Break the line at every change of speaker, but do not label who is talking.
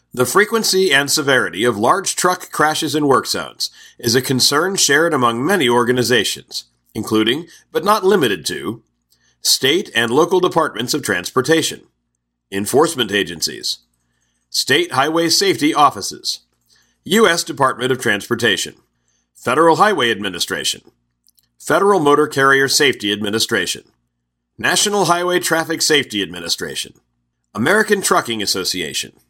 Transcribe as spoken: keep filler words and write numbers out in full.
The frequency and severity of large truck crashes in work zones is a concern shared among many organizations, including, but not limited to, state and local departments of transportation, enforcement agencies, state highway safety offices, U S Department of Transportation, Federal Highway Administration, Federal Motor Carrier Safety Administration, National Highway Traffic Safety Administration, American Trucking Association,